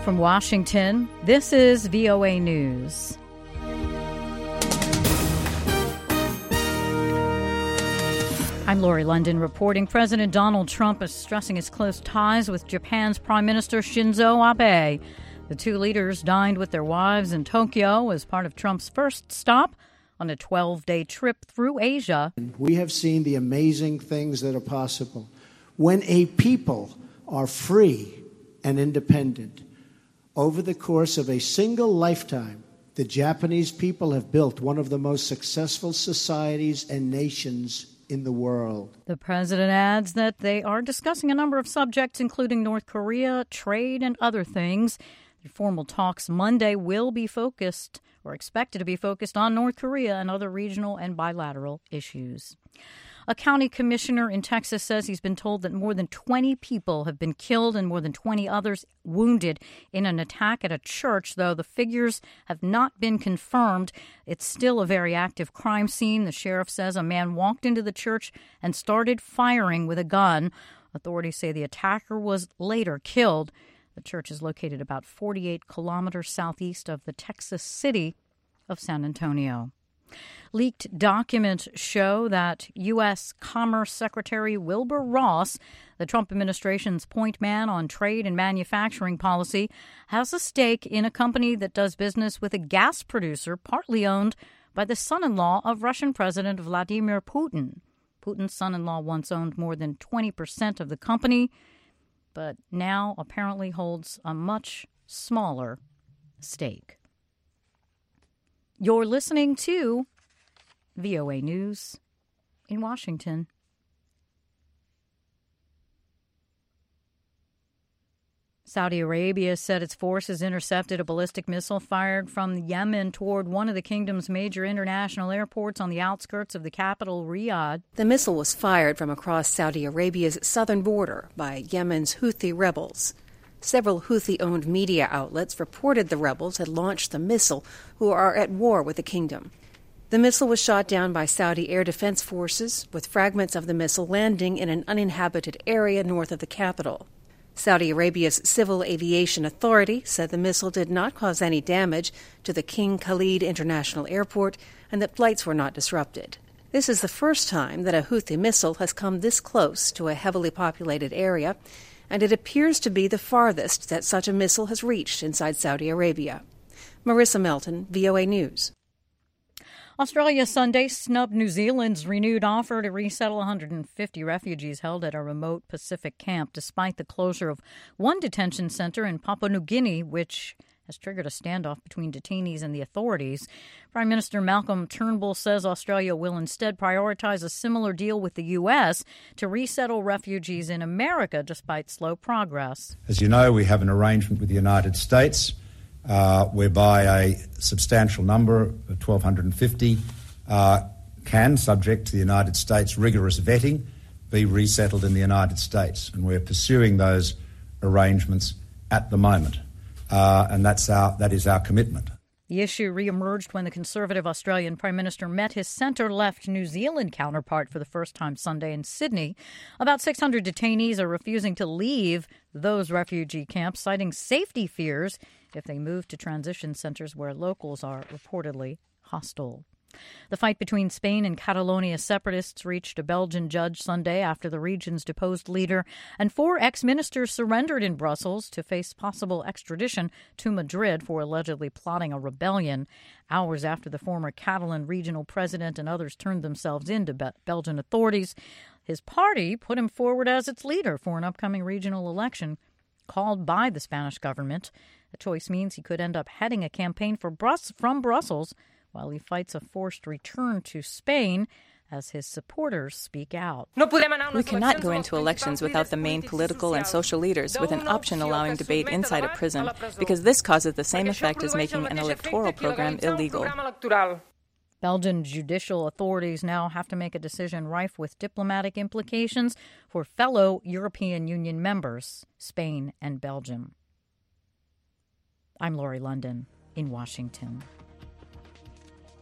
From Washington, this is VOA News. I'm Lori London reporting. President Donald Trump is stressing his close ties with Japan's Prime Minister Shinzo Abe. The two leaders dined with their wives in Tokyo as part of Trump's first stop on a 12-day trip through Asia. We have seen the amazing things that are possible when a people are free and independent. Over the course of a single lifetime, the Japanese people have built one of the most successful societies and nations in the world. The president adds that they are discussing a number of subjects, including North Korea, trade, and other things. The formal talks Monday will be focused, or expected to be focused, on North Korea and other regional and bilateral issues. A county commissioner in Texas says he's been told that more than 20 people have been killed and more than 20 others wounded in an attack at a church, though the figures have not been confirmed. It's still a very active crime scene. The sheriff says a man walked into the church and started firing with a gun. Authorities say the attacker was later killed. The church is located about 48 kilometers southeast of the Texas city of San Antonio. Leaked documents show that U.S. Commerce Secretary Wilbur Ross, the Trump administration's point man on trade and manufacturing policy, has a stake in a company that does business with a gas producer partly owned by the son-in-law of Russian President Vladimir Putin. Putin's son-in-law once owned more than 20% of the company, but now apparently holds a much smaller stake. You're listening to VOA News in Washington. Saudi Arabia said its forces intercepted a ballistic missile fired from Yemen toward one of the kingdom's major international airports on the outskirts of the capital, Riyadh. The missile was fired from across Saudi Arabia's southern border by Yemen's Houthi rebels. Several Houthi-owned media outlets reported the rebels had launched the missile, who are at war with the kingdom. The missile was shot down by Saudi air defense forces, with fragments of the missile landing in an uninhabited area north of the capital. Saudi Arabia's Civil Aviation Authority said the missile did not cause any damage to the King Khalid International Airport and that flights were not disrupted. This is the first time that a Houthi missile has come this close to a heavily populated area, and it appears to be the farthest that such a missile has reached inside Saudi Arabia. Marissa Melton, VOA News. Australia Sunday snubbed New Zealand's renewed offer to resettle 150 refugees held at a remote Pacific camp, despite the closure of one detention center in Papua New Guinea, which has triggered a standoff between detainees and the authorities. Prime Minister Malcolm Turnbull says Australia will instead prioritize a similar deal with the U.S. to resettle refugees in America, despite slow progress. As you know, we have an arrangement with the United States whereby a substantial number, 1,250, can, subject to the United States rigorous vetting, be resettled in the United States. And we're pursuing those arrangements at the moment. And that is our commitment. The issue re-emerged when the Conservative Australian Prime Minister met his centre-left New Zealand counterpart for the first time Sunday in Sydney. About 600 detainees are refusing to leave those refugee camps, citing safety fears if they move to transition centres where locals are reportedly hostile. The fight between Spain and Catalonia separatists reached a Belgian judge Sunday after the region's deposed leader and 4 ex-ministers surrendered in Brussels to face possible extradition to Madrid for allegedly plotting a rebellion. Hours after the former Catalan regional president and others turned themselves in to Belgian authorities, his party put him forward as its leader for an upcoming regional election called by the Spanish government. The choice means he could end up heading a campaign from Brussels while he fights a forced return to Spain as his supporters speak out. We cannot go into elections without the main political and social leaders, with an option allowing debate inside a prison, because this causes the same effect as making an electoral program illegal. Belgian judicial authorities now have to make a decision rife with diplomatic implications for fellow European Union members, Spain and Belgium. I'm Lori London in Washington.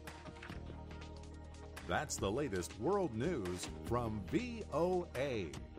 That's the latest world news from VOA.